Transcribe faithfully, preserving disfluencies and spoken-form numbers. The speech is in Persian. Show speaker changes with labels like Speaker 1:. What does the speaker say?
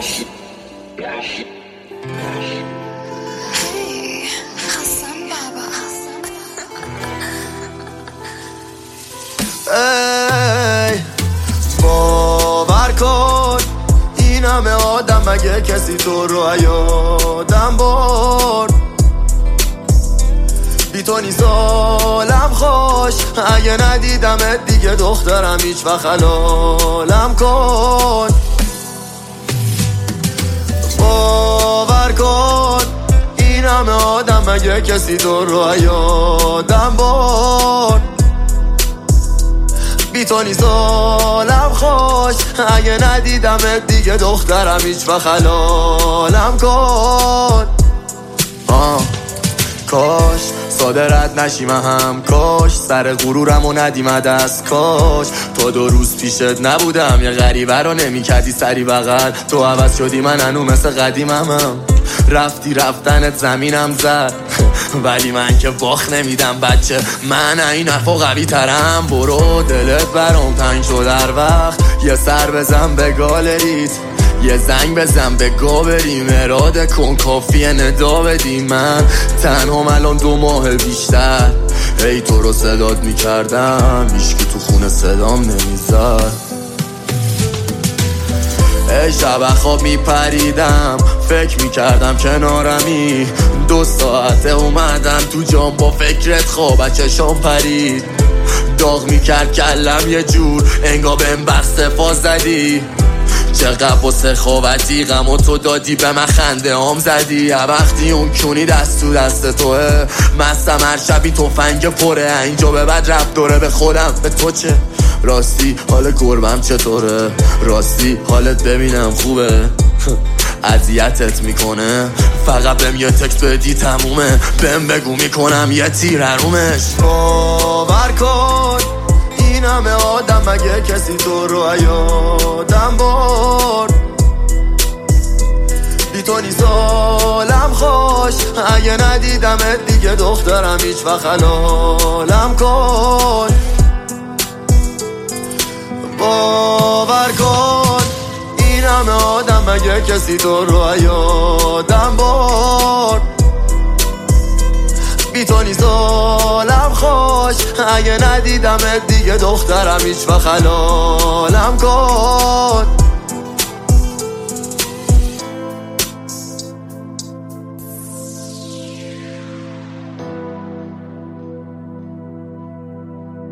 Speaker 1: ای باور کن این همه آدم مگه کسی تو رو یادم برد. بی تو نیست حالم خوش، اگه ندیدمت دیگه دخترم هیچ وقت حلالم کن. باور کن این همه آدم مگه کسی تو رو یادم برد. بی تو نیست حالم خوش، اگه ندیدمت دیگه دخترم هیچ وقت حلالم کن. آه کاش صادرت نشیم هم، کاش سر غرورم و ندیم دست، کاش تا دو روز پیشت نبودم یه غریبه رو نمی کردی سری بغل. تو عوض شدی من هنو مثل قدیمم هم. رفتی رفتنت زمینم زد ولی من که باخت نمیدم بچه، من این حرفا قوی ترم. برو دلت برام تنگ شد هر وقت یه سر بزن به گالریت، یه زنگ بزن به گا بریم اراده کن کافیه ندا بدیم. من تنها الان دو ماه بیشتر ای تو رو صدات میکردم، هیچکی تو خونه صدام نمیزد. ای شب خواب میپریدم فکر میکردم کنارمی، دو ساعته اومدم تو جام با فکرت خواب چشام پرید. داغ میکرد کلم یه جور انگا بهم بسته فاز زدی. چقدر با سخاوتی غم و تو دادی به من خنده هم زدی. وقتی اون کونی دست تو دست توه مستم هر شبی توفنگ پره، اینجا به بعد رب دوره به خودم به تو چه. راستی حال گربم چطوره؟ راستی حالت ببینم خوبه؟ اذیتت میکنه؟ فقط بهم یه تکست بدی تمومه، بهم بگو میکنم یه تیر حرومش. باور کن این همه آدم مگه کسی تو رو یادم برد. بی تو نیست حالم خوش، اگه ندیدمت دیگه دخترم هیچ وقت حلالم کن. باور کن این همه آدم مگه کسی تو رو یادم برد. بی تو نیست حالم خوش، اگه ندیدمت دیگه دخترم هیچ وقت حلالم کن.